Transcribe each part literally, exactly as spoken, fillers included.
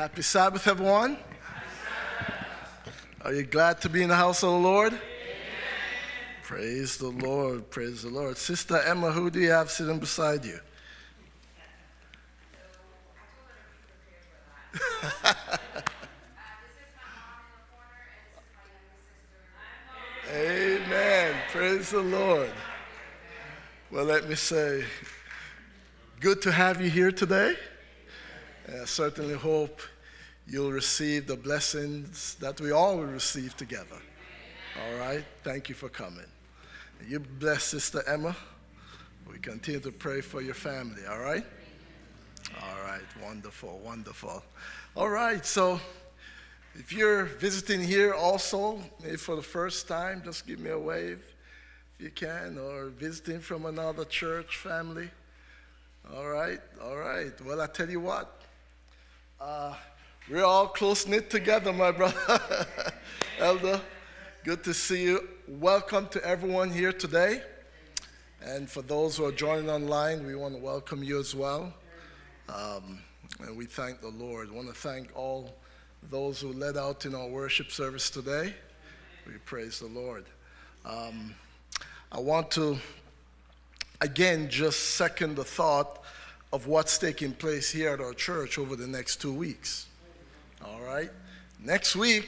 Happy Sabbath, everyone. Are you glad to be in the house of the Lord? Amen. Praise the Lord, praise the Lord. Sister Emma, who do you have sitting beside you? Amen. Praise the Lord. Well, let me say, good to have you here today. I certainly hope you'll receive the blessings that we all will receive together. All right? Thank you for coming. You bless Sister Emma. We continue to pray for your family, all right? All right, wonderful, wonderful. All right, so if you're visiting here also, maybe for the first time, just give me a wave if you can, or visiting from another church family. All right, all right. Well, I tell you what, uh, we're all close-knit together, my brother. Elder, good to see you. Welcome to everyone here today. And for those who are joining online, we want to welcome you as well. Um, and we thank the Lord. I want to thank all those who led out in our worship service today. We praise the Lord. Um, I want to, again, just second the thought of what's taking place here at our church over the next two weeks. All right? Next week,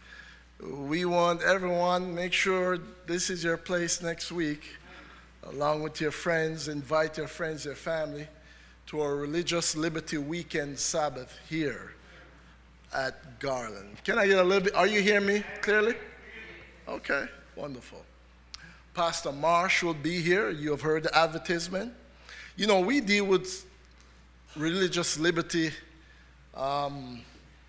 we want everyone, make sure this is your place next week, along with your friends, invite your friends, your family, to our Religious Liberty Weekend Sabbath here at Garland. Can I get a little bit, are you hearing me clearly? Okay, wonderful. Pastor Marsh will be here. You have heard the advertisement. You know, we deal with religious liberty um,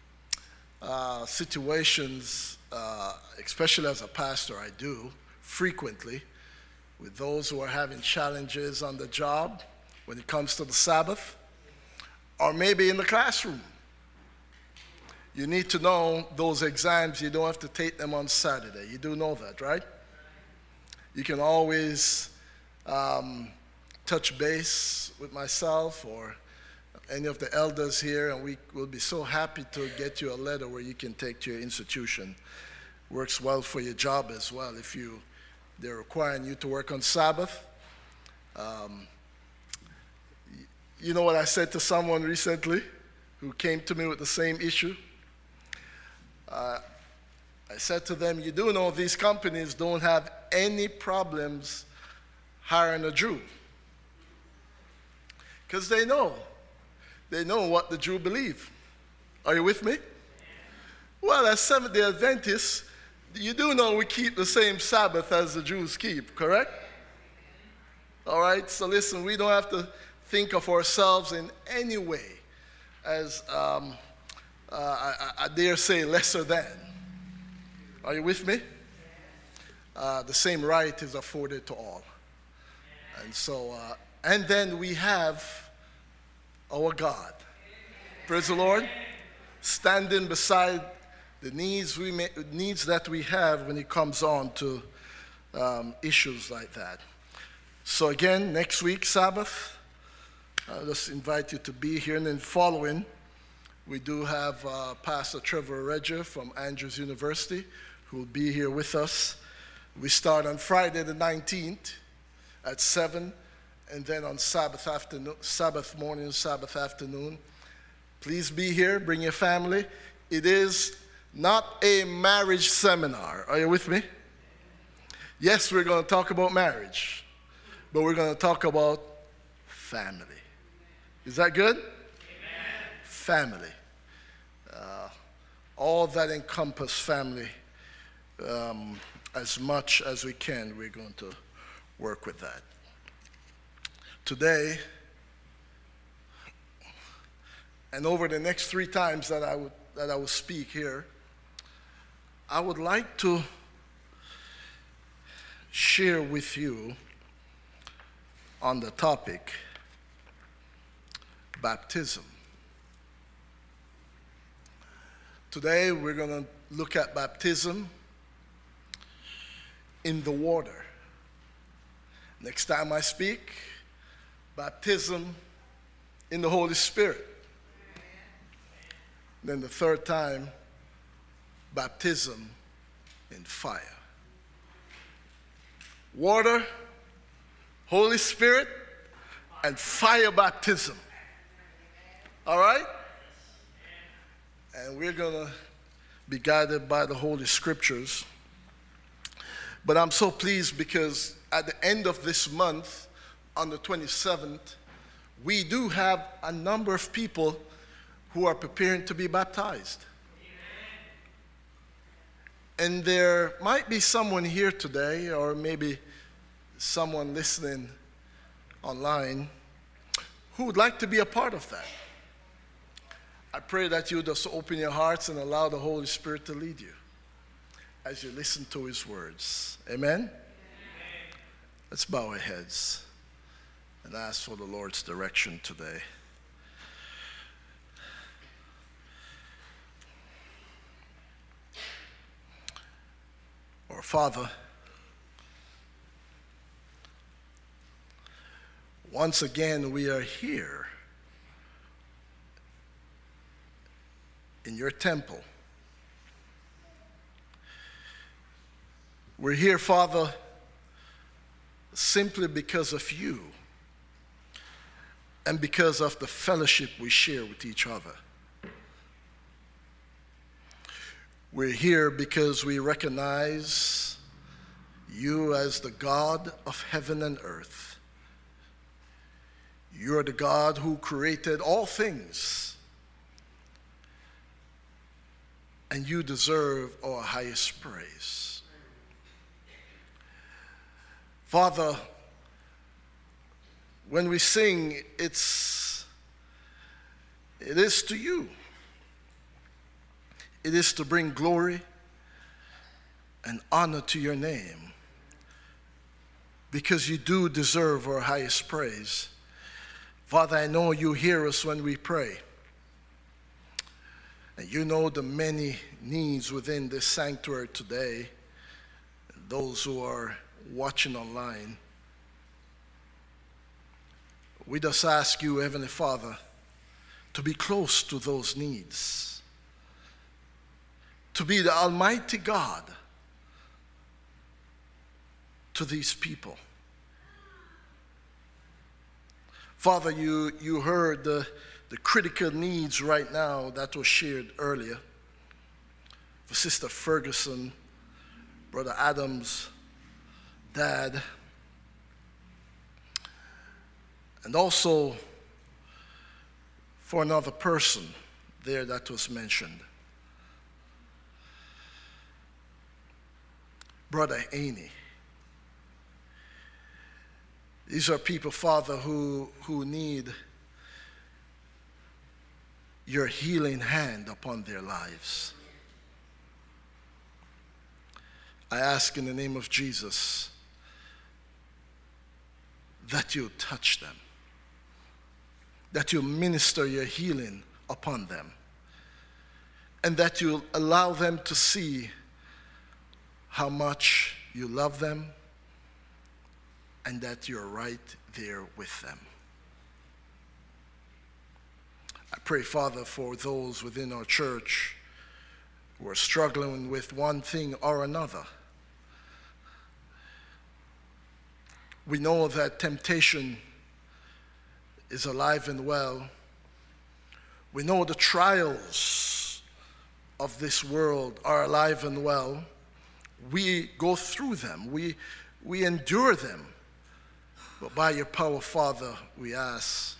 uh, situations, uh, especially as a pastor, I do frequently with those who are having challenges on the job when it comes to the Sabbath, or maybe in the classroom. You need to know those exams, you don't have to take them on Saturday. You do know that, right? You can always um, touch base with myself or any of the elders here, and we will be so happy to get you a letter where you can take to your institution. Works well for your job as well if you they're requiring you to work on Sabbath. Um, you know what I said to someone recently who came to me with the same issue? Uh, I said to them, you do know these companies don't have any problems hiring a Jew. Because they know. They know what the Jew believe. Are you with me? Well, as Seventh-day Adventists, you do know we keep the same Sabbath as the Jews keep, correct? All right, so listen, we don't have to think of ourselves in any way as, um, uh, I, I dare say, lesser than. Are you with me? Uh, the same right is afforded to all. And so, uh, and then we have our God. Praise the Lord. Standing beside the needs we may, needs that we have when it comes on to um, issues like that. So again, next week, Sabbath, I'll just invite you to be here. And then following, we do have uh, Pastor Trevor Regia from Andrews University who will be here with us. We start on Friday the nineteenth at seven, and then on Sabbath afternoon, Sabbath morning, Sabbath afternoon. Please be here, bring your family. It is not a marriage seminar. Are you with me? Yes, we're going to talk about marriage, but we're going to talk about family. Is that good? Amen. Family. Uh, all that encompass family, um, as much as we can, we're going to work with that. Today, and over the next three times that I would that I will speak here, I would like to share with you on the topic baptism. Today we're going to look at baptism in the water. Next time I speak, baptism in the Holy Spirit. Then the third time, baptism in fire. Water, Holy Spirit, and fire baptism. All right? And we're going to be guided by the Holy Scriptures. But I'm so pleased because at the end of this month, on the twenty-seventh, we do have a number of people who are preparing to be baptized. Amen. And there might be someone here today, or maybe someone listening online, who would like to be a part of that. I pray that you just open your hearts and allow the Holy Spirit to lead you as you listen to his words. Amen? Amen. Let's bow our heads and ask for the Lord's direction today. Our Father, once again we are here in your temple. We're here, Father, simply because of you and because of the fellowship we share with each other. We're here because we recognize you as the God of heaven and earth. You're the God who created all things, and you deserve our highest praise. Father, when we sing, it's, it is to you. It is to bring glory and honor to your name, because you do deserve our highest praise. Father, I know you hear us when we pray, and you know the many needs within this sanctuary today, and those who are watching online. We just ask you, Heavenly Father, to be close to those needs, to be the Almighty God to these people. Father, you, you heard the, the critical needs right now that was shared earlier for Sister Ferguson, Brother Adams, Dad, and also for another person there that was mentioned, Brother Aney. These are people, Father, who, who need your healing hand upon their lives. I ask in the name of Jesus that you touch them, that you minister your healing upon them, and that you allow them to see how much you love them and that you're right there with them. I pray, Father, for those within our church who are struggling with one thing or another. We know that temptation is alive and well. We know the trials of this world are alive and well. We go through them. We, we endure them. But by your power, Father, we ask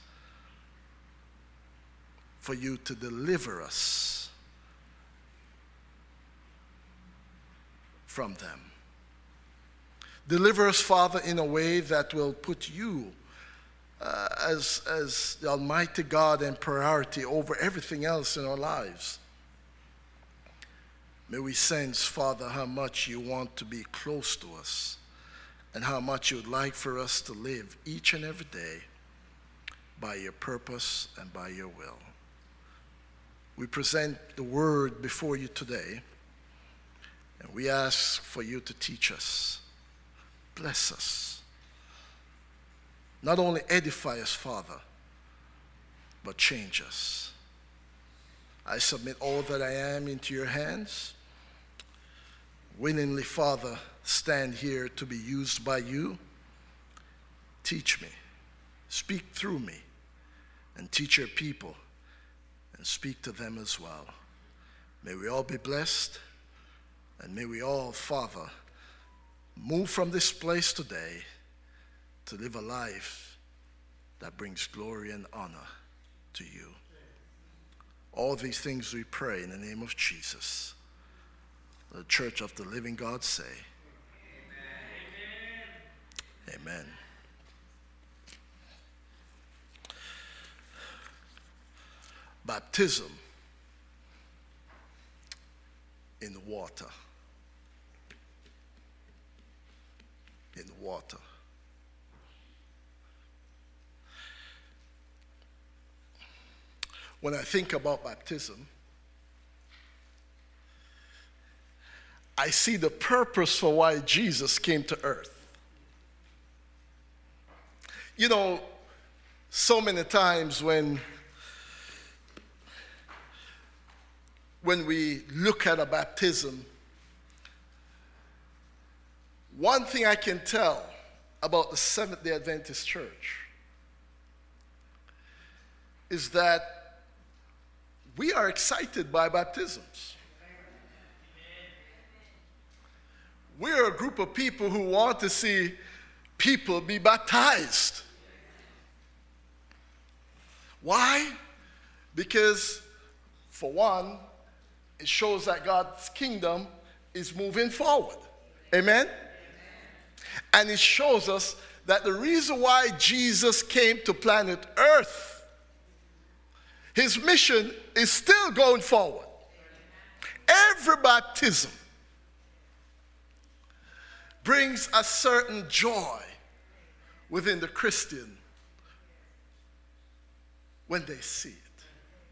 for you to deliver us from them. Deliver us, Father, in a way that will put you uh, as, as the Almighty God and priority over everything else in our lives. May we sense, Father, how much you want to be close to us and how much you would like for us to live each and every day by your purpose and by your will. We present the word before you today, and we ask for you to teach us. Bless us. Not only edify us, Father, but change us. I submit all that I am into your hands. Willingly, Father, stand here to be used by you. Teach me, speak through me, and teach your people, and speak to them as well. May we all be blessed, and may we all, Father, move from this place today to live a life that brings glory and honor to you. All these things we pray in the name of Jesus. The church of the living God say, Amen. Amen. Baptism in the water. In the water. When I think about baptism, I see the purpose for why Jesus came to earth. You know, so many times when, when we look at a baptism, one thing I can tell about the Seventh-day Adventist Church is that we are excited by baptisms. We're a group of people who want to see people be baptized. Why? Because, for one, it shows that God's kingdom is moving forward. Amen? And it shows us that the reason why Jesus came to planet Earth, his mission is still going forward. Every baptism brings a certain joy within the Christian when they see it.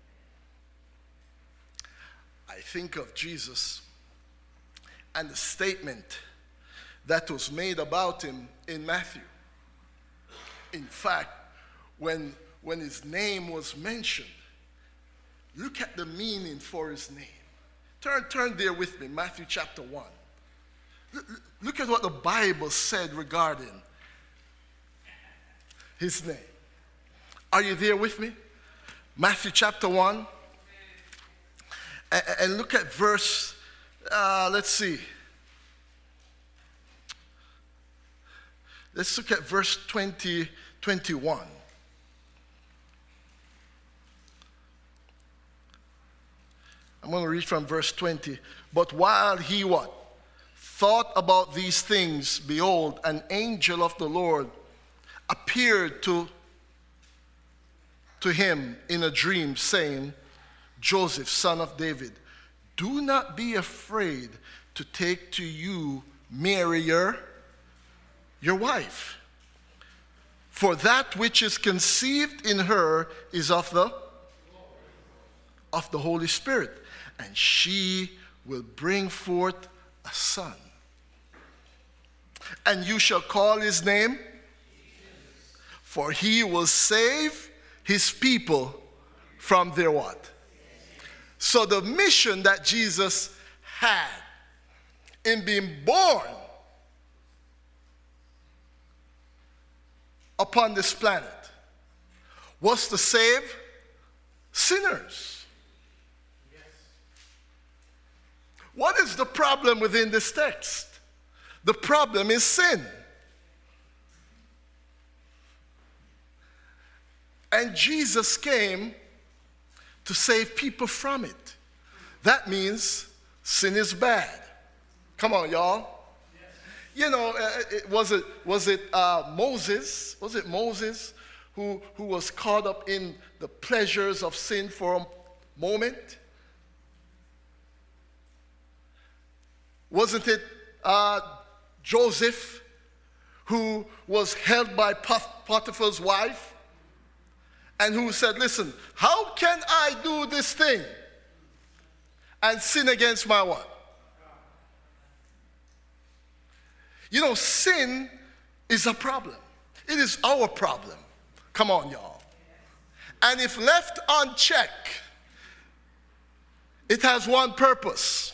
I think of Jesus and the statement that was made about him in Matthew. In fact, when, when his name was mentioned, look at the meaning for his name. Turn, turn there with me, Matthew chapter one. Look, look at what the Bible said regarding his name. Are you there with me? Matthew chapter one. And, and look at verse, uh, let's see. Let's look at verse twenty, twenty-one. I'm going to read from verse twenty. But while he what? Thought about these things, behold, an angel of the Lord appeared to, to him in a dream, saying, Joseph, son of David, do not be afraid to take to you Mary, your, your wife. For that which is conceived in her is of the, of the Holy Spirit. And she will bring forth a son. And you shall call his name, for he will save his people from their what? So the mission that Jesus had in being born upon this planet was to save sinners. What is the problem within this text? The problem is sin. And Jesus came to save people from it. That means sin is bad. Come on, y'all. Yes. You know, uh, it, was it was it uh, Moses? Was it Moses who who was caught up in the pleasures of sin for a moment? Wasn't it uh, Joseph who was held by Potiphar's wife and who said, listen, how can I do this thing and sin against my what? You know, sin is a problem. It is our problem. Come on, y'all. And if left unchecked, It has one purpose,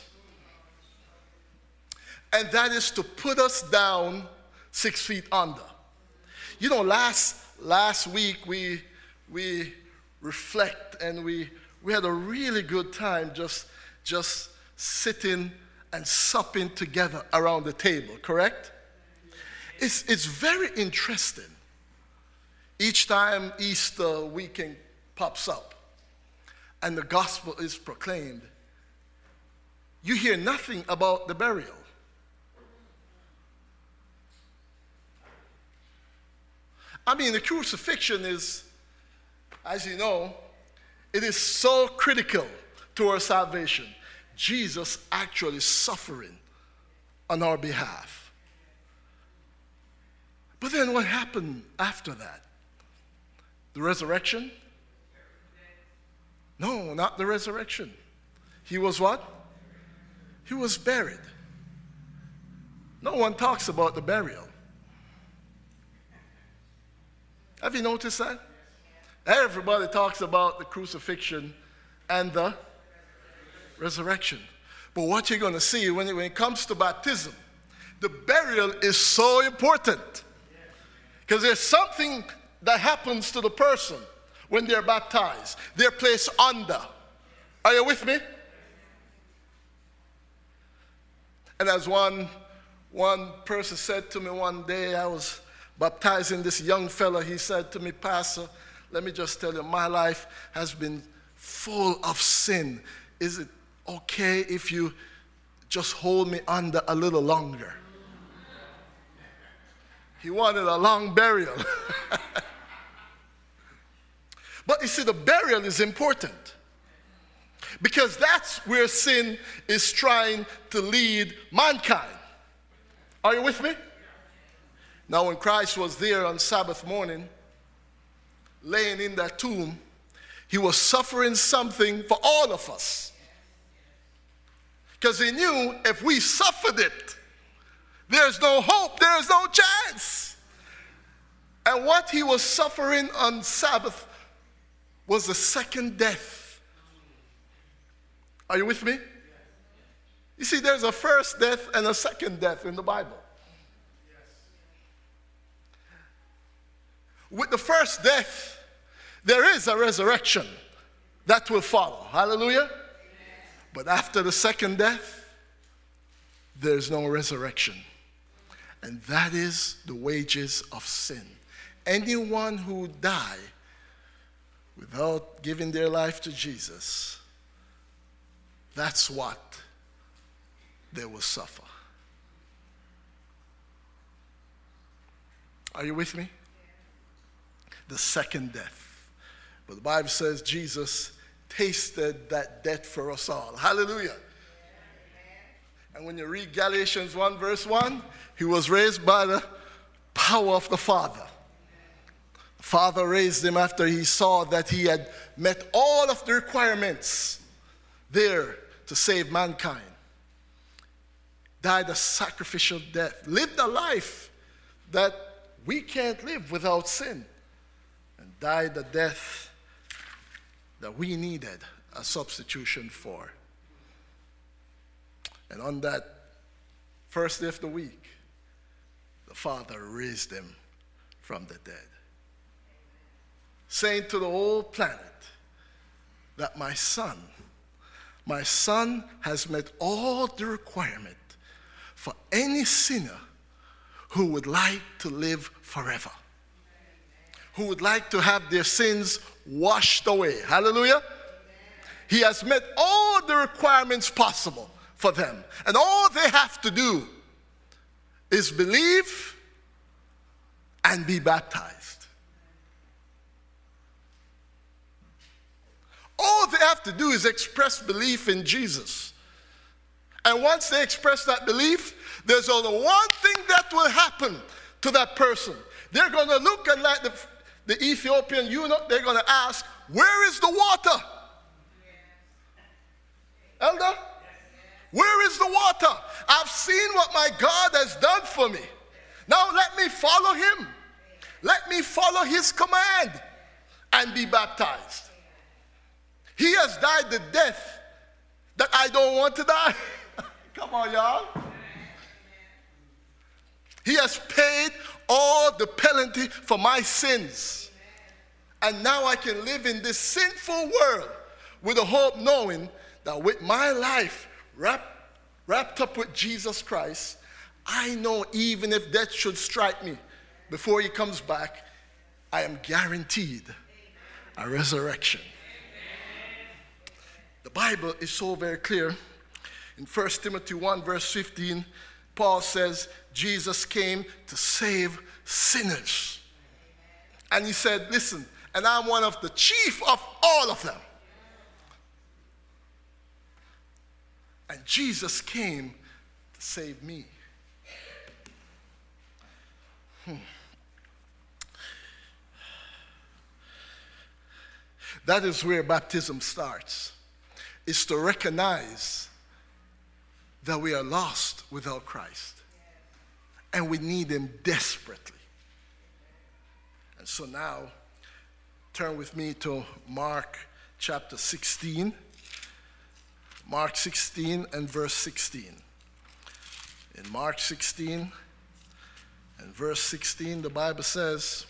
and that is to put us down six feet under. You know, last last week we we reflect and we we had a really good time just just sitting and supping together around the table, correct? It's it's very interesting. Each time Easter weekend pops up and the gospel is proclaimed, you hear nothing about the burial. I mean, the crucifixion is, as you know, it is so critical to our salvation. Jesus actually suffering on our behalf. But then what happened after that? The resurrection? No, not the resurrection. He was what? He was buried. No one talks about the burial. Have you noticed that? Everybody talks about the crucifixion and the resurrection. But what you're going to see when it, when it comes to baptism, the burial is so important. Because there's something that happens to the person when they're baptized. They're placed under. Are you with me? And as one, one person said to me one day, I was baptizing this young fella. He said to me, Pastor, let me just tell you, my life has been full of sin. Is it okay if you just hold me under a little longer? He wanted a long burial. But you see, the burial is important because that's where sin is trying to lead mankind. Are you with me? Now, when Christ was there on Sabbath morning, laying in that tomb, he was suffering something for all of us. Because he knew if we suffered it, there's no hope, there's no chance. And what he was suffering on Sabbath was the second death. Are you with me? You see, there's a first death and a second death in the Bible. With the first death, there is a resurrection that will follow. Hallelujah. But after the second death, there's no resurrection. And that is the wages of sin. Anyone who die without giving their life to Jesus, that's what they will suffer. Are you with me? The second death. But the Bible says Jesus tasted that death for us all. Hallelujah. And when you read Galatians one verse one, he was raised by the power of the Father. The Father raised him after he saw that he had met all of the requirements there to save mankind. Died a sacrificial death. Lived a life that we can't live without sin. And died the death that we needed a substitution for. And on that first day of the week, the Father raised him from the dead. Saying to the whole planet that my son, my son has met all the requirement for any sinner who would like to live forever. Who would like to have their sins washed away. Hallelujah. He has met all the requirements possible for them. And all they have to do is believe and be baptized. All they have to do is express belief in Jesus. And once they express that belief, there's only one thing that will happen to that person. They're going to look and like the, the Ethiopian eunuch, they're going to ask, where is the water? Elder? Where is the water? I've seen what my God has done for me. Now let me follow him. Let me follow his command and be baptized. He has died the death don't want to die. Come on, y'all. He has paid all the penalty for my sins. And now I can live in this sinful world with a hope knowing that with my life wrapped, wrapped up with Jesus Christ, I know even if death should strike me before he comes back, I am guaranteed a resurrection. The Bible is so very clear. In First Timothy one verse fifteen, Paul says, Jesus came to save sinners. And he said, listen, and I'm one of the chief of all of them. And Jesus came to save me. Hmm. That is where baptism starts. It's to recognize that we are lost without Christ. And we need him desperately. And so now, turn with me to Mark chapter sixteen. Mark sixteen and verse sixteen. In Mark sixteen and verse sixteen, the Bible says,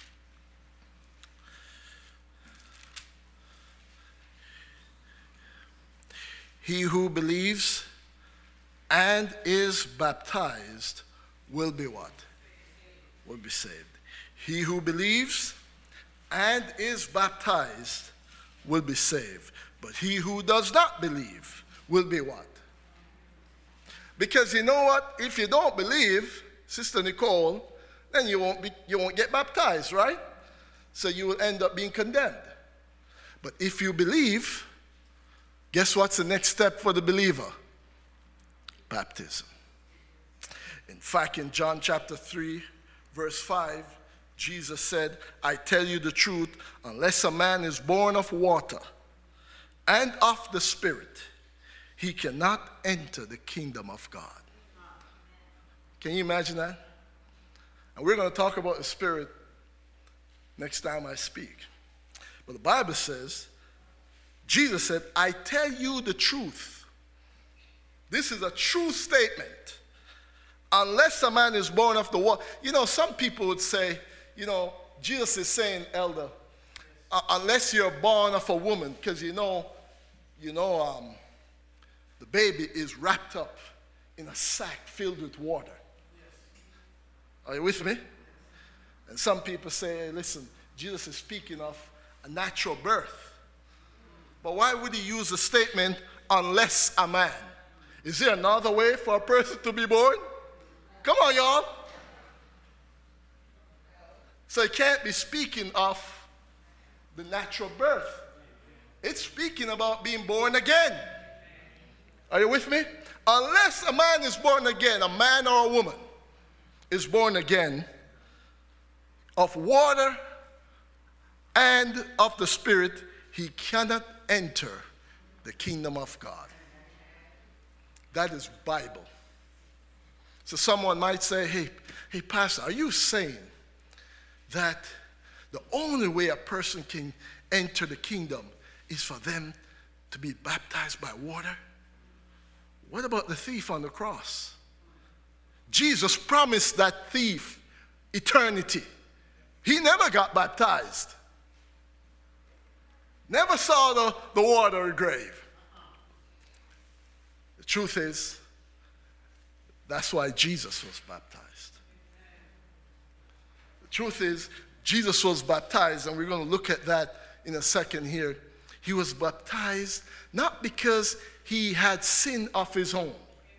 he who believes and is baptized will be what? Will be saved. He who believes and is baptized will be saved. But he who does not believe will be what? Because you know what? If you don't believe, Sister Nicole, then you won't be, you won't get baptized, right? So you will end up being condemned. But if you believe, guess what's the next step for the believer? Baptism. In fact, in John chapter three, verse five, Jesus said, I tell you the truth, unless a man is born of water and of the Spirit, he cannot enter the kingdom of God. Can you imagine that? And we're going to talk about the Spirit next time I speak. But the Bible says, Jesus said, I tell you the truth. This is a true statement. Unless a man is born of the water. You know, some people would say, you know, Jesus is saying, elder, uh, unless you're born of a woman, because you know, you know, um, the baby is wrapped up in a sack filled with water. Are you with me? And some people say, hey, listen, Jesus is speaking of a natural birth. But why would he use the statement, unless a man? Is there another way for a person to be born? Come on, y'all. So it can't be speaking of the natural birth. It's speaking about being born again. Are you with me? Unless a man is born again, a man or a woman is born again of water and of the Spirit, he cannot enter the kingdom of God. That is Bible. So someone might say, hey, hey, Pastor, are you saying that the only way a person can enter the kingdom is for them to be baptized by water? What about the thief on the cross? Jesus promised that thief eternity. He never got baptized. Never saw the, the water grave. The truth is, that's why Jesus was baptized. The truth is, Jesus was baptized, and we're going to look at that in a second here. He was baptized not because he had sin of his own.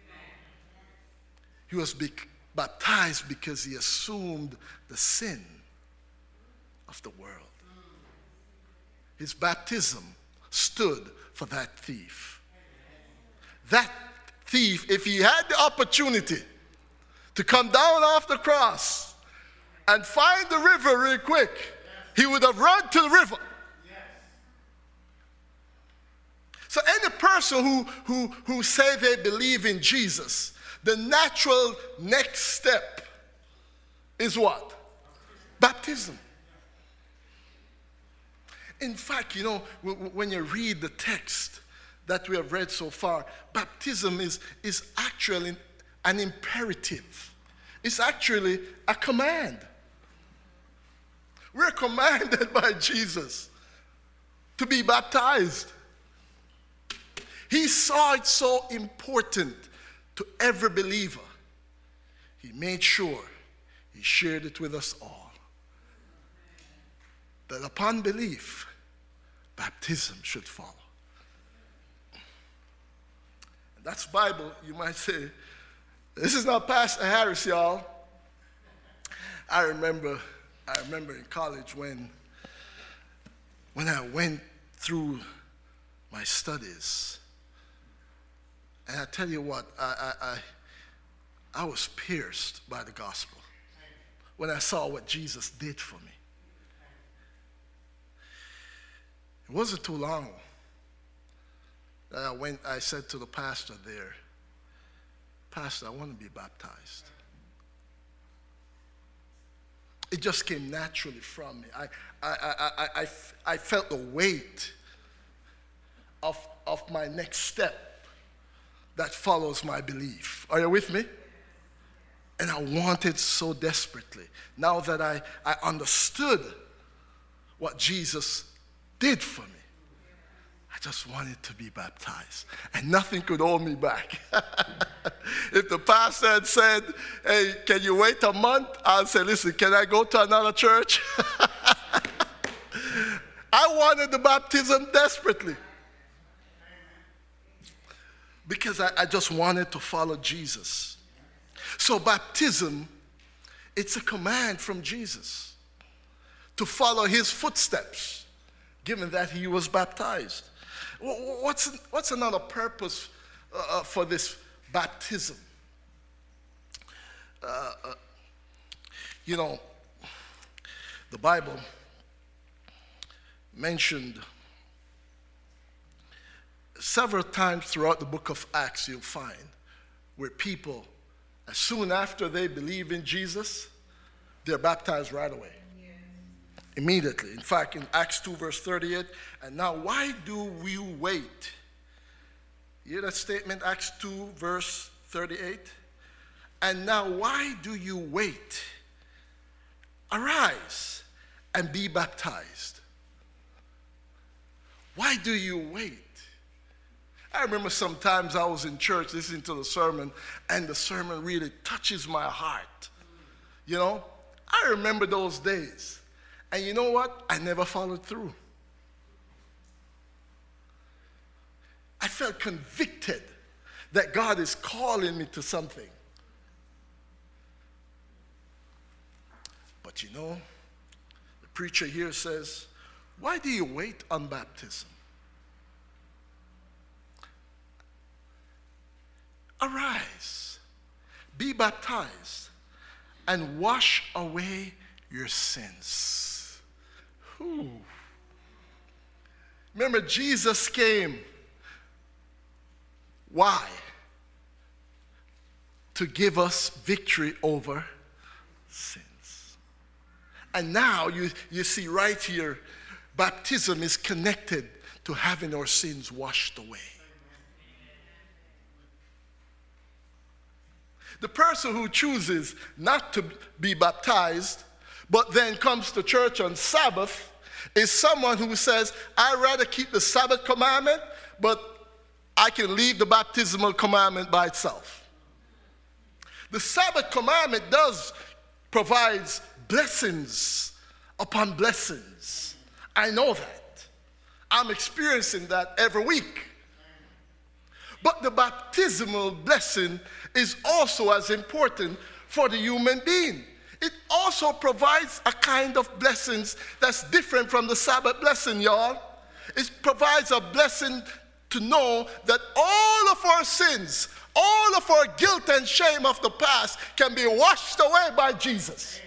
He was be- baptized because he assumed the sin of the world. His baptism stood for that thief. That thief, if he had the opportunity to come down off the cross and find the river real quick, he would have run to the river. So any person who, who, who say they believe in Jesus, the natural next step is what? Baptism. In fact, you know, when you read the text, that we have read so far, baptism is, is actually an imperative. It's actually a command. We're commanded by Jesus to be baptized. He saw it so important to every believer. He made sure he shared it with us all. That upon belief, baptism should follow. And that's Bible, you might say. This is not Pastor Harris, y'all. I remember, I remember in college when, when I went through my studies. And I tell you what, I, I, I, I was pierced by the gospel when I saw what Jesus did for me. It wasn't too long that I went, I said to the pastor there, Pastor, I want to be baptized. It just came naturally from me. I, I, I, I, I, I felt the weight of, of my next step that follows my belief. Are you with me? And I wanted so desperately. Now that I, I understood what Jesus did for me, I just wanted to be baptized. And nothing could hold me back. If the pastor had said, hey, can you wait a month? I'll say, listen, can I go to another church? I wanted the baptism desperately. Because I, I just wanted to follow Jesus. So baptism, it's a command from Jesus to follow his footsteps, given that he was baptized. What's, what's another purpose uh, for this baptism? Uh, uh, you know, the Bible mentioned several times throughout the book of Acts, you'll find where people, as soon after they believe in Jesus, they're baptized right away. Immediately. In fact, in Acts two, verse thirty-eight, and now why do we wait? You hear that statement, Acts two, verse thirty-eight? And now why do you wait? Arise and be baptized. Why do you wait? I remember sometimes I was in church listening to the sermon, and the sermon really touches my heart. You know, I remember those days. And you know what? I never followed through. I felt convicted that God is calling me to something. But you know, the preacher here says, why do you wait on baptism? Arise, be baptized, and wash away your sins. Ooh. Remember, Jesus came. Why? To give us victory over sins. And now you, you see right here, baptism is connected to having our sins washed away. The person who chooses not to be baptized but then comes to church on Sabbath is someone who says, I'd rather keep the Sabbath commandment, but I can leave the baptismal commandment by itself. The Sabbath commandment does provide blessings upon blessings. I know that. I'm experiencing that every week. But the baptismal blessing is also as important for the human being. It also provides a kind of blessings that's different from the Sabbath blessing, y'all. It provides a blessing to know that all of our sins, all of our guilt and shame of the past can be washed away by Jesus.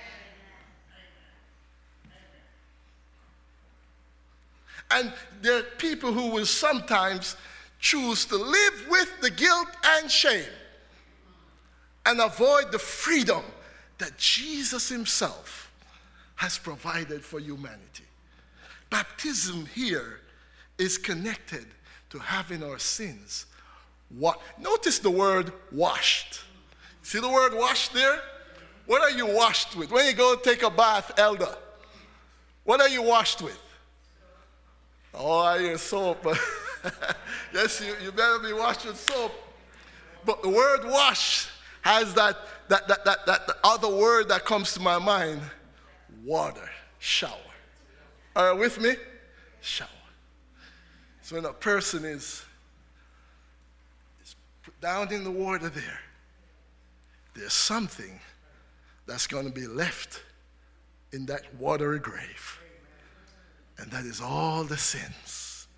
And there are people who will sometimes choose to live with the guilt and shame and avoid the freedom that Jesus himself has provided for humanity. Baptism here is connected to having our sins. What? Notice the word washed. See the word washed there? What are you washed with? When you go take a bath, elder, what are you washed with? Oh, I hear soap. Yes, you, you better be washed with soap. But the word wash has that, that, that, that, that the other word that comes to my mind, water, shower. Are you with me? Shower. So when a person is, is put down in the water there, there's something that's going to be left in that watery grave. And that is all the sins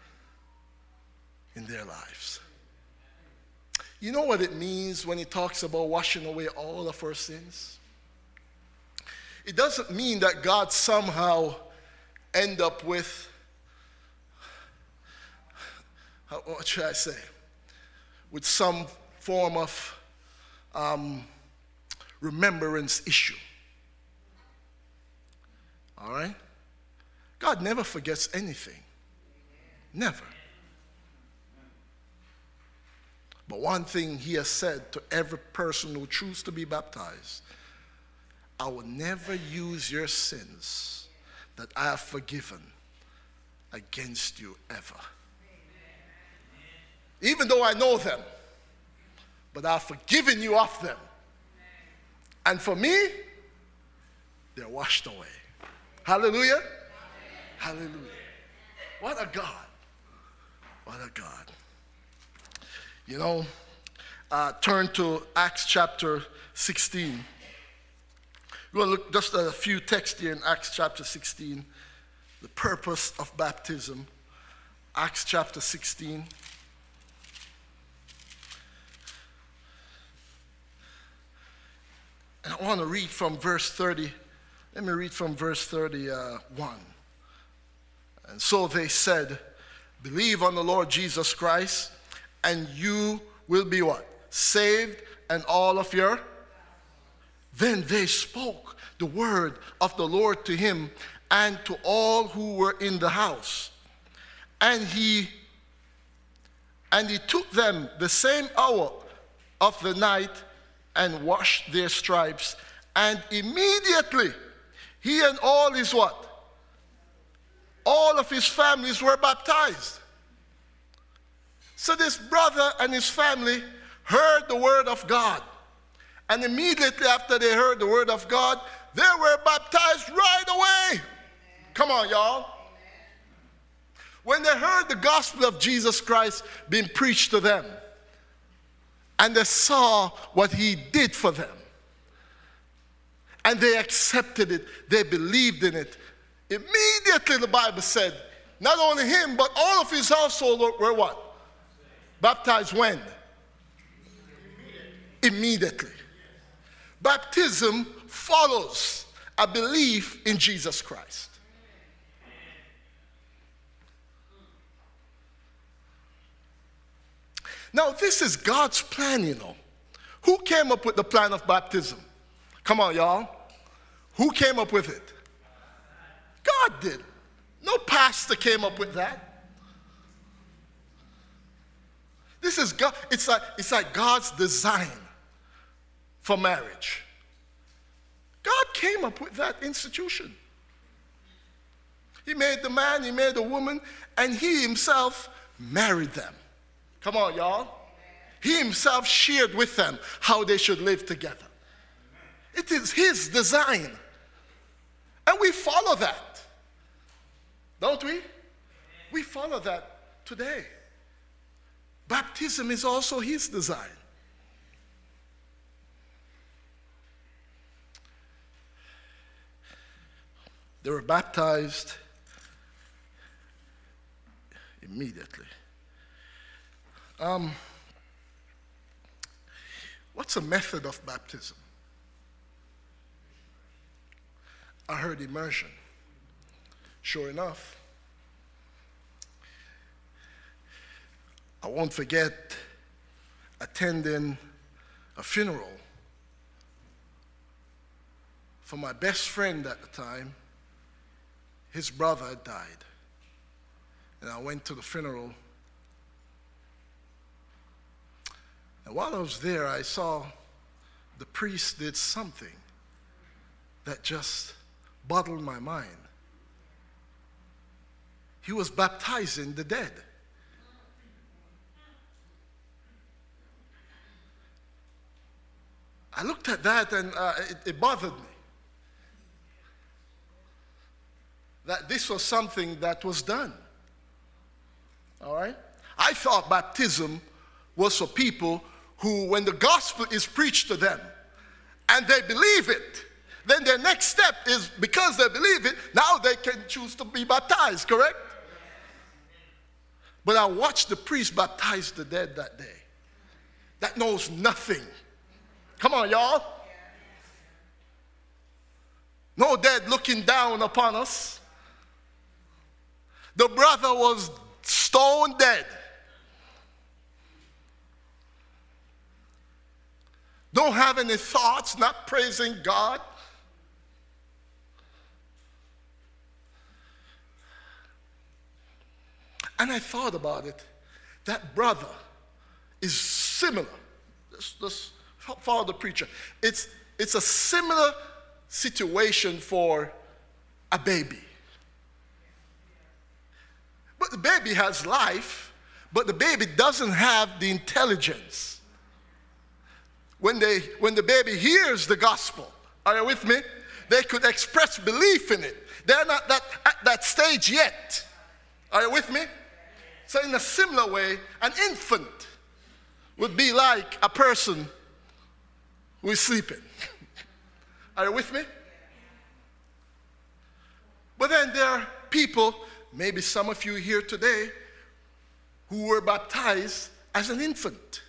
in their lives. You know what it means when he talks about washing away all of our sins? It doesn't mean that God somehow end up with, what should I say, with some form of um, remembrance issue. All right? God never forgets anything. Never. But one thing he has said to every person who chooses to be baptized, I will never use your sins that I have forgiven against you ever. Even though I know them, but I've forgiven you of them. And for me, they're washed away. Hallelujah. Hallelujah. What a God. What a God. You know, uh, turn to Acts chapter sixteen. We're going to look just at a few texts here in Acts chapter sixteen. The purpose of baptism. Acts chapter sixteen. And I want to read from verse thirty. Let me read from verse thirty-one. And so they said, believe on the Lord Jesus Christ, and you will be what? Saved, and all of your. Then they spoke the word of the Lord to him and to all who were in the house. And he and he took them the same hour of the night and washed their stripes. And immediately he and all his what? All of his families were baptized. So this brother and his family heard the word of God. And immediately after they heard the word of God, they were baptized right away. Come on, y'all. When they heard the gospel of Jesus Christ being preached to them, and they saw what he did for them, and they accepted it, they believed in it, immediately the Bible said, not only him, but all of his household were what? Baptized when? Immediately. Baptism follows a belief in Jesus Christ. Now, this is God's plan, you know. Who came up with the plan of baptism? Come on, y'all. Who came up with it? God did. No pastor came up with that. This is God. It's like, it's like God's design for marriage. God came up with that institution. He made the man, he made the woman, and he himself married them. Come on, y'all. He himself shared with them how they should live together. It is his design. And we follow that. Don't we? We follow that today. Baptism is also his design. They were baptized immediately. Um, what's a method of baptism? I heard immersion. Sure enough, I won't forget attending a funeral for my best friend at the time. His brother had died. And I went to the funeral And while I was there, I saw the priest did something that just boggled my mind. He was baptizing the dead. I looked at that and uh, it, it bothered me. That this was something that was done. All right? I thought baptism was for people who, when the gospel is preached to them and they believe it, then their next step is, because they believe it, now they can choose to be baptized, correct? But I watched the priest baptize the dead that day. That knows nothing. Come on, y'all. No dead looking down upon us. The brother was stone dead. Don't have any thoughts, not praising God. And I thought about it. That brother is similar. Let's, let's follow the preacher. It's, it's a similar situation for a baby. But the baby has life, but the baby doesn't have the intelligence. When, they, when the baby hears the gospel, are you with me? They could express belief in it. They're not that, at that stage yet. Are you with me? So in a similar way, an infant would be like a person who is sleeping. Are you with me? But then there are people, maybe some of you here today, who were baptized as an infant.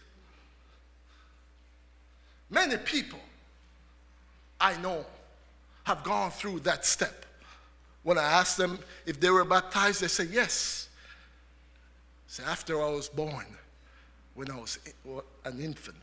Many people I know have gone through that step. When I ask them if they were baptized, they say yes. So after I was born, when I was an infant.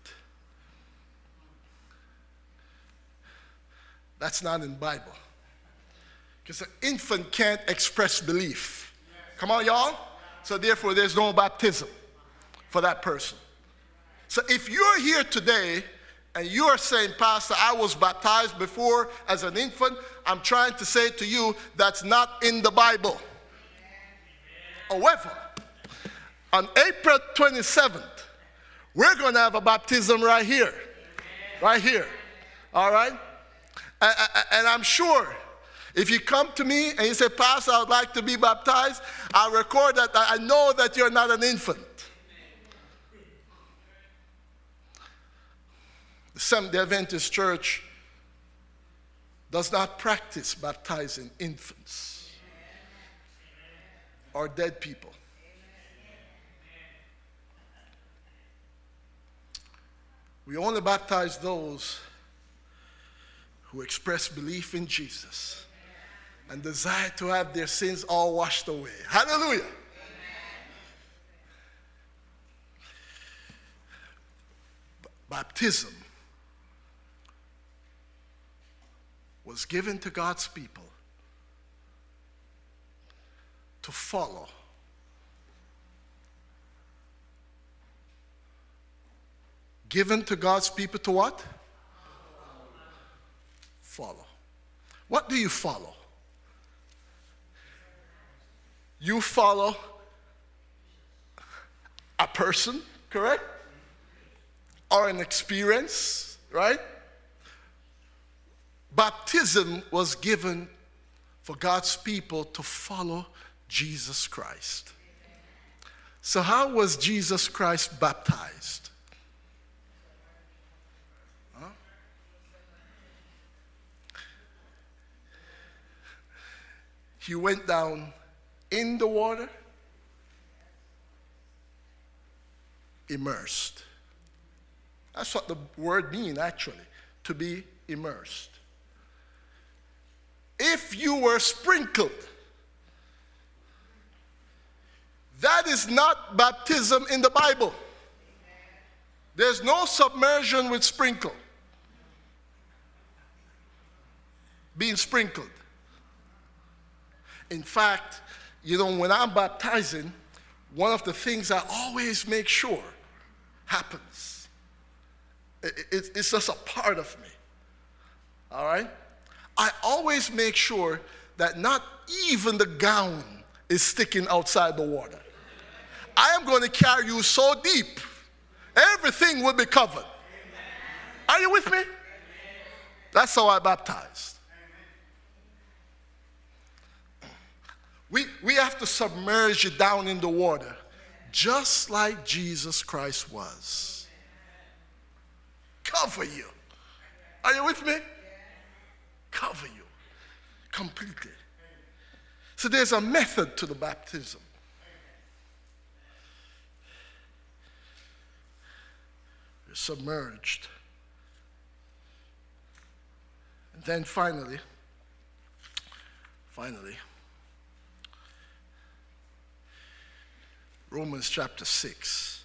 That's not in the Bible. Because an infant can't express belief. Come on, y'all? So therefore, there's no baptism for that person. So if you're here today and you're saying, Pastor, I was baptized before as an infant, I'm trying to say to you, that's not in the Bible. However, on April twenty-seventh, we're going to have a baptism right here. Right here. All right? And, and I'm sure if you come to me and you say, Pastor, I would like to be baptized, I'll record that. I know that you're not an infant. The Seventh-day Adventist Church does not practice baptizing infants or dead people. We only baptize those who express belief in Jesus and desire to have their sins all washed away. Hallelujah. B- baptism was given to God's people to follow. Given to God's people to what? Follow. What do you follow? You follow a person, correct? Or an experience, right? Baptism was given for God's people to follow Jesus Christ. So how was Jesus Christ baptized? Huh? He went down in the water, immersed. That's what the word means, actually, to be immersed. If you were sprinkled, that is not baptism in the Bible. There's no submersion with sprinkle. Being sprinkled. In fact, you know, when I'm baptizing, one of the things I always make sure happens It, it, it's just a part of me. All right? I always make sure that not even the gown is sticking outside the water. I am going to carry you so deep, everything will be covered. Are you with me? That's how I baptized. We, we have to submerge you down in the water, just like Jesus Christ was. Cover you. Are you with me? Cover you completely. So there's a method to the baptism. You're submerged. And then finally, finally, Romans chapter six.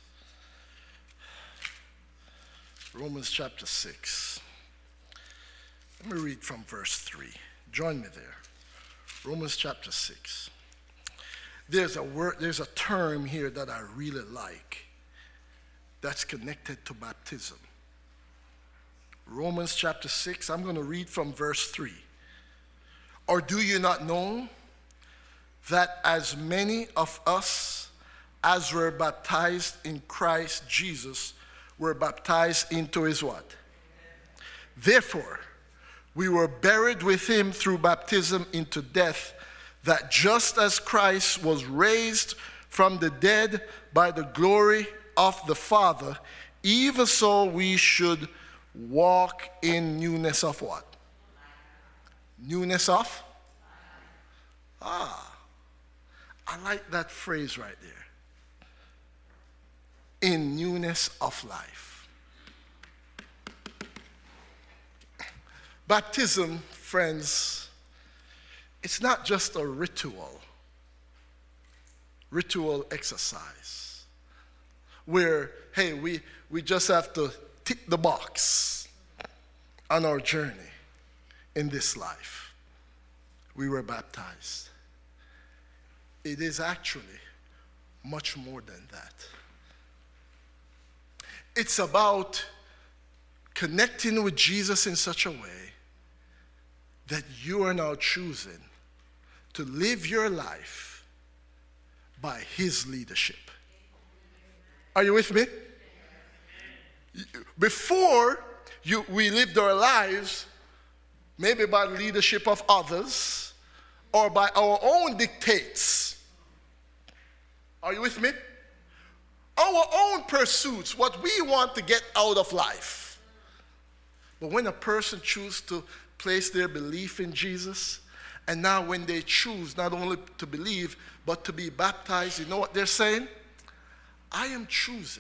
Romans chapter six. Let me read from verse three. Join me there. Romans chapter six. There's a word, there's a term here that I really like that's connected to baptism. Romans chapter six, I'm going to read from verse three. Or do you not know that as many of us as were baptized in Christ Jesus were baptized into his what? Therefore, we were buried with him through baptism into death, that just as Christ was raised from the dead by the glory of the Father, even so we should walk in newness of what? Newness of? Ah, I like that phrase right there. In newness of life. Baptism, friends, it's not just a ritual, ritual exercise where, hey, we, we just have to tick the box on our journey in this life. We were baptized. It is actually much more than that. It's about connecting with Jesus in such a way that you are now choosing to live your life by his leadership. Are you with me? Before you, we lived our lives maybe by the leadership of others or by our own dictates. Are you with me? Our own pursuits, what we want to get out of life. But when a person chooses to place their belief in Jesus, and now when they choose not only to believe, but to be baptized, you know what they're saying? I am choosing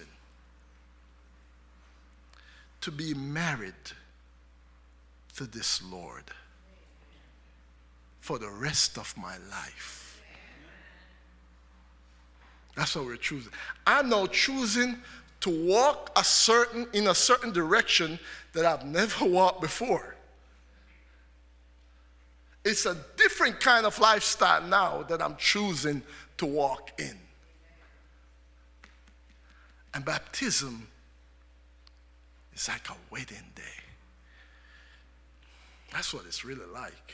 to be married to this Lord for the rest of my life. That's what we're choosing. I'm now choosing to walk a certain in a certain direction that I've never walked before. It's a different kind of lifestyle now that I'm choosing to walk in. And baptism is like a wedding day. That's what it's really like.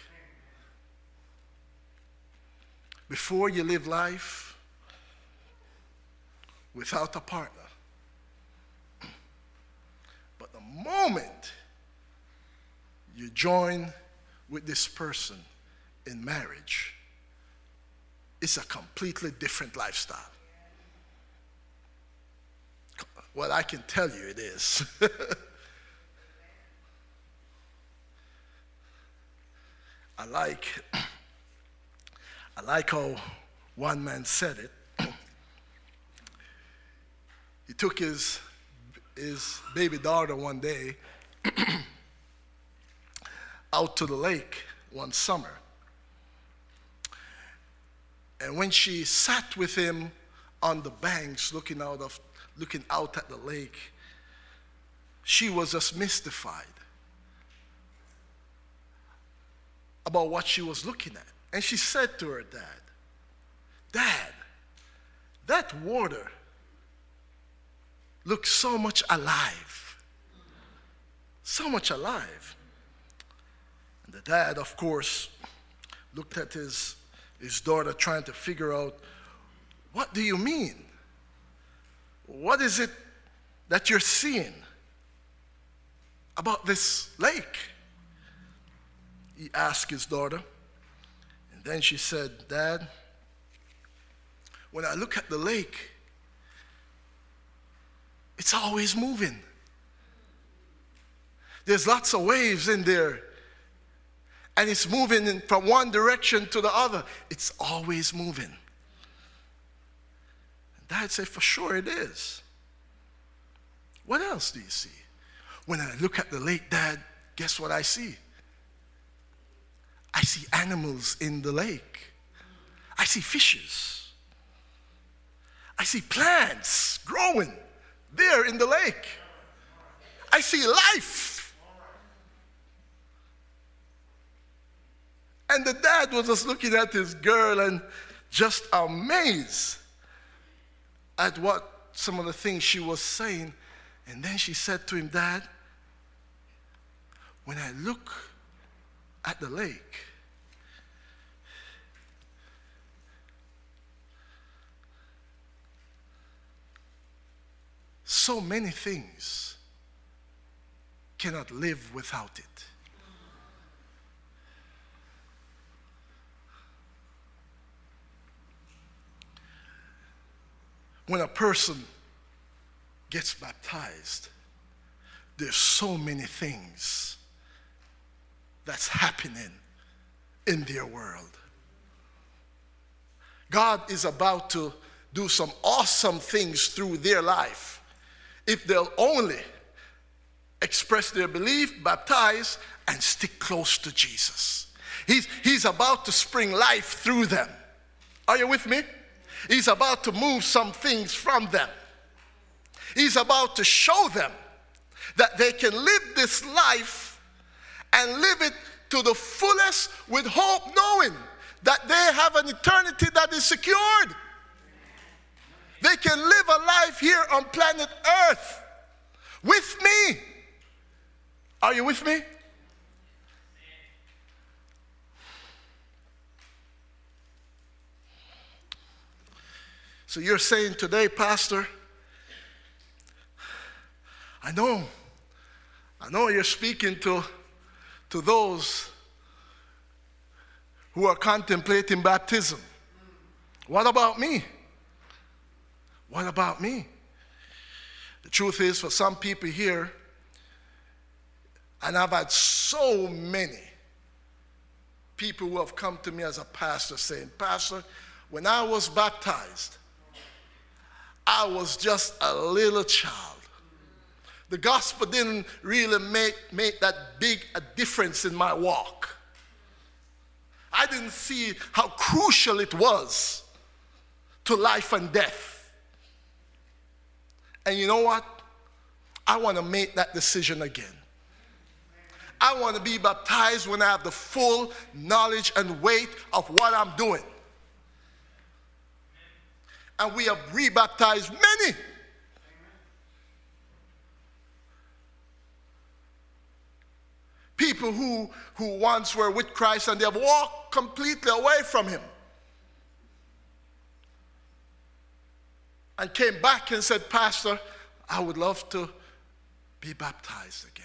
Before you live life without a partner. But the moment you join with this person in marriage, it's a completely different lifestyle. Well, I can tell you it is. I like, I like how one man said it. He took his, his baby daughter one day out to the lake one summer. And when she sat with him on the banks looking out, of, looking out at the lake, she was just mystified about what she was looking at. And she said to her dad, "Dad, that water looks so much alive." so much alive. And the dad, of course, looked at his, his daughter trying to figure out, what do you mean? What is it that you're seeing about this lake? He asked his daughter. And then she said, Dad, when I look at the lake, it's always moving. There's lots of waves in there. And it's moving in from one direction to the other. It's always moving. And Dad said, for sure it is. What else do you see? When I look at the lake, Dad, guess what I see? I see animals in the lake. I see fishes. I see plants growing there in the lake. I see life. And the dad was just looking at his girl and just amazed at what some of the things she was saying. And then she said to him, Dad, when I look at the lake, so many things cannot live without it. When a person gets baptized, there's so many things that's happening in their world. God is about to do some awesome things through their life if they'll only express their belief, baptize, and stick close to Jesus. He's, he's about to spring life through them. Are you with me? He's about to move some things from them. He's about to show them that they can live this life and live it to the fullest with hope, knowing that they have an eternity that is secured. They can live a life here on planet Earth with me. Are you with me? So you're saying today, Pastor, I know, I know you're speaking to, to those who are contemplating baptism. What about me? What about me? The truth is, for some people here, and I've had so many people who have come to me as a pastor saying, Pastor, when I was baptized, I was just a little child. The gospel didn't really make, make that big a difference in my walk. I didn't see how crucial it was to life and death. And you know what? I want to make that decision again. I want to be baptized when I have the full knowledge and weight of what I'm doing. And we have rebaptized many. People who, who once were with Christ and they have walked completely away from him. And came back and said, Pastor, I would love to be baptized again.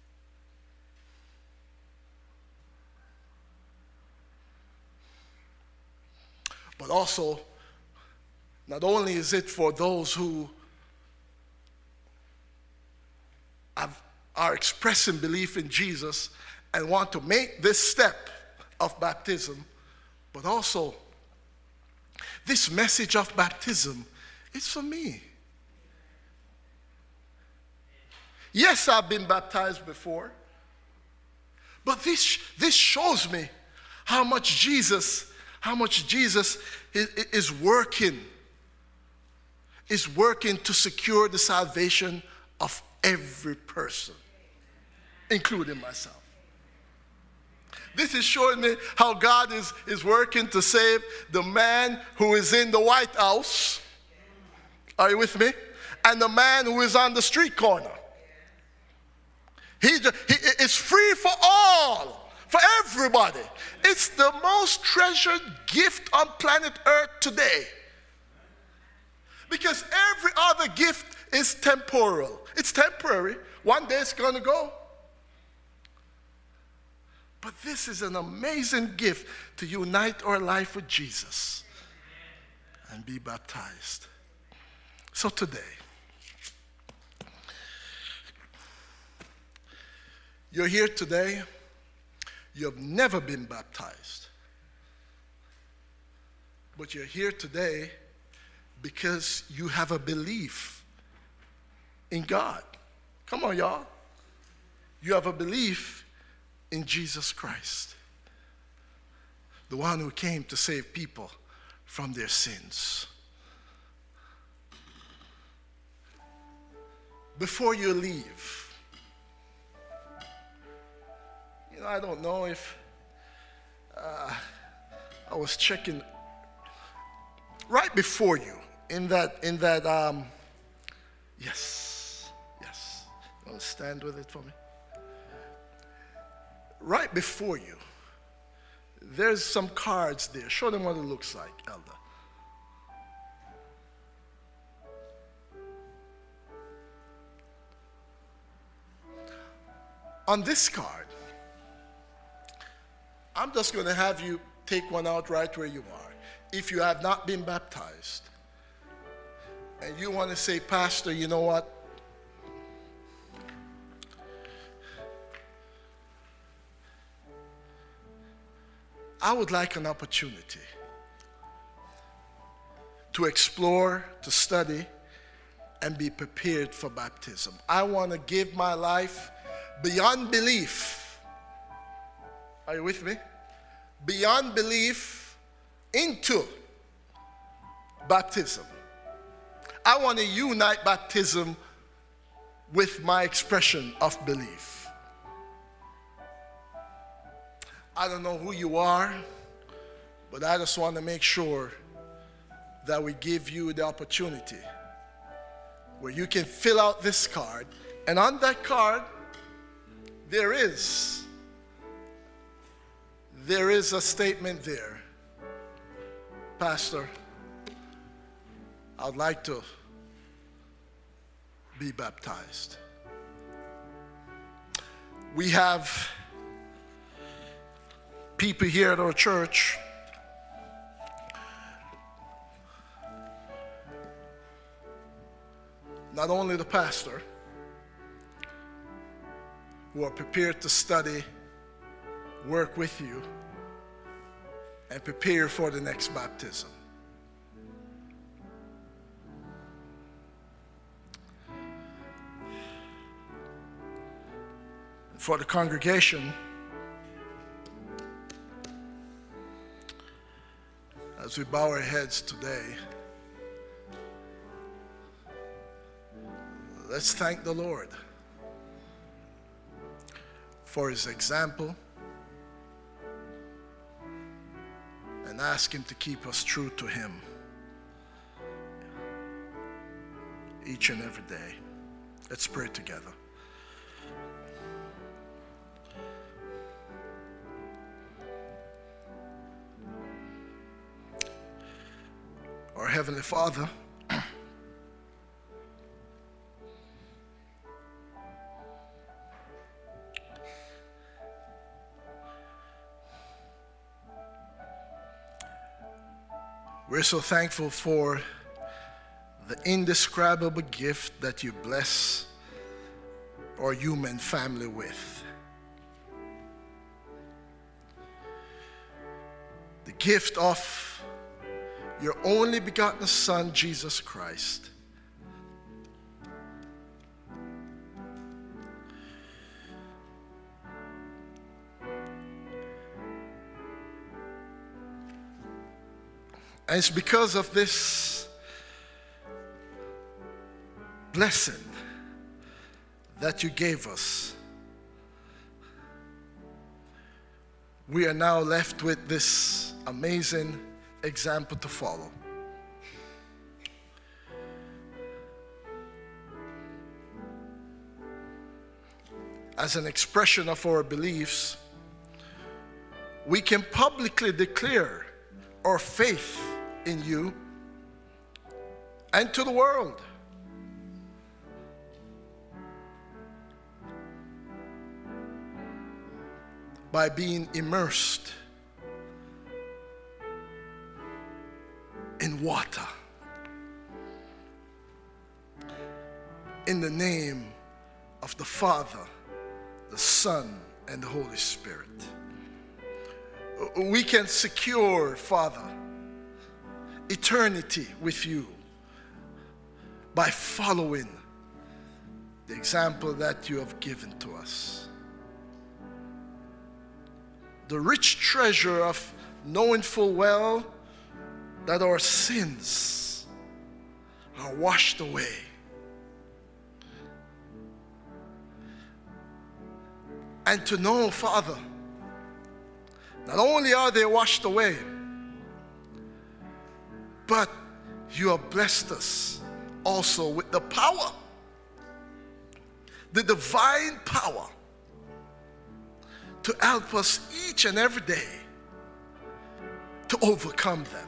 But also, not only is it for those who have, are expressing belief in Jesus and want to make this step of baptism, but also this message of baptism is for me. Yes, I've been baptized before, but this, this shows me how much Jesus, how much Jesus is, is working, is working to secure the salvation of every person, including myself. This is showing me how God is, is working to save the man who is in the White House. Are you with me? And the man who is on the street corner. He, he it's free for all, for everybody. It's the most treasured gift on planet Earth today. Because every other gift is temporal. It's temporary. One day it's going to go. But this is an amazing gift to unite our life with Jesus and be baptized. So today, you're here today, you have never been baptized. But you're here today because you have a belief in God. Come on, y'all. You have a belief in Jesus Christ, the one who came to save people from their sins. Before you leave, you know, I don't know if uh, I was checking right before you in that in that um, yes, yes. You want to stand with it for me? Right before you, there's some cards there. Show them what it looks like, Elder. On this card, I'm just going to have you take one out right where you are. If you have not been baptized, and you want to say, Pastor, you know what? I would like an opportunity to explore, to study, and be prepared for baptism. I want to give my life beyond belief. Are you with me? Beyond belief into baptism. I want to unite baptism with my expression of belief. I don't know who you are, but I just want to make sure that we give you the opportunity where you can fill out this card, and on that card there is there is a statement there. Pastor, I'd like to be baptized. We have people here at our church not only the pastor, who are prepared to study, work with you, and prepare for the next baptism. For the congregation, as we bow our heads today, let's thank the Lord for His example and ask Him to keep us true to Him each and every day. Let's pray together. Our Heavenly Father, we're so thankful for the indescribable gift that you bless our human family with. The gift of your only begotten Son, Jesus Christ. And it's because of this blessing that you gave us, we are now left with this amazing example to follow. as an expression of our beliefs, we can publicly declare our faith in you and to the world. By being immersed in water in the name of the Father, the Son, and the Holy Spirit. We can secure, Father, eternity with you by following the example that you have given to us. The rich treasure of knowing full well that our sins are washed away. And to know, Father, not only are they washed away, but you have blessed us also with the power, the divine power, to help us each and every day to overcome them.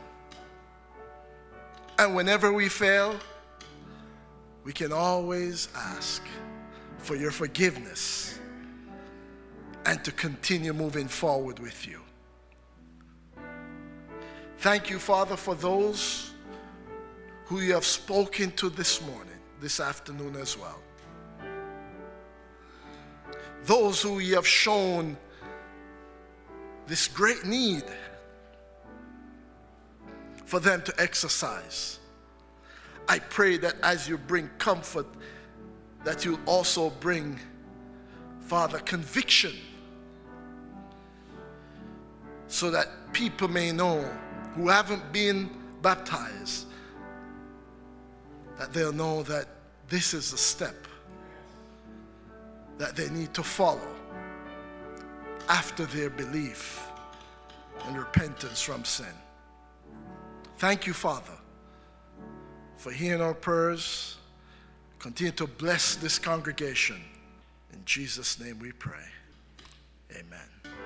And whenever we fail, we can always ask for your forgiveness and to continue moving forward with you. Thank you, Father, for those who you have spoken to this morning, this afternoon as well. Those who you have shown this great need for them to exercise. I pray that as you bring comfort, that you'll also bring, Father, conviction, so that people may know who haven't been baptized, that they'll know that this is the step that they need to follow after their belief and repentance from sin. Thank you, Father, for hearing our prayers. Continue to bless this congregation. In Jesus' name we pray. Amen.